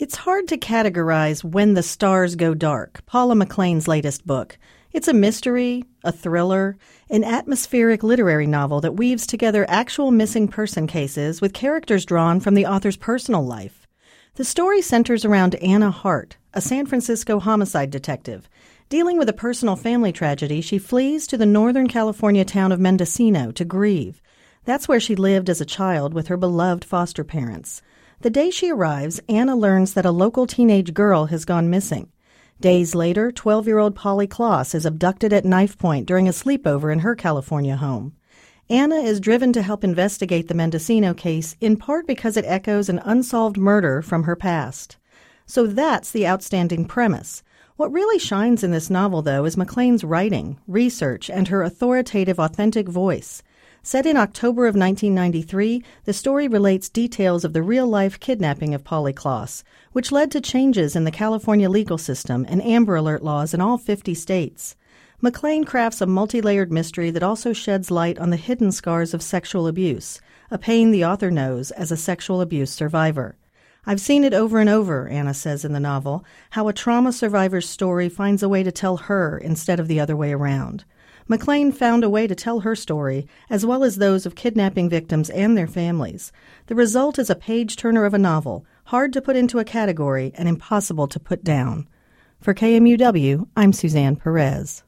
It's hard to categorize When the Stars Go Dark, Paula McLain's latest book. It's a mystery, a thriller, an atmospheric literary novel that weaves together actual missing person cases with characters drawn from the author's personal life. The story centers around Anna Hart, a San Francisco homicide detective. Dealing with a personal family tragedy, she flees to the Northern California town of Mendocino to grieve. That's where she lived as a child with her beloved foster parents. The day she arrives, Anna learns that a local teenage girl has gone missing. Days later, 12-year-old Polly Kloss is abducted at knife point during a sleepover in her California home. Anna is driven to help investigate the Mendocino case in part because it echoes an unsolved murder from her past. So that's the outstanding premise. What really shines in this novel, though, is McLain's writing, research, and her authoritative, authentic voice. Set in October of 1993, the story relates details of the real-life kidnapping of Polly Kloss, which led to changes in the California legal system and Amber Alert laws in all 50 states. McLain crafts a multi-layered mystery that also sheds light on the hidden scars of sexual abuse, a pain the author knows as a sexual abuse survivor. I've seen it over and over, Anna says in the novel, how a trauma survivor's story finds a way to tell her instead of the other way around. McLain found a way to tell her story, as well as those of kidnapping victims and their families. The result is a page-turner of a novel, hard to put into a category and impossible to put down. For KMUW, I'm Suzanne Perez.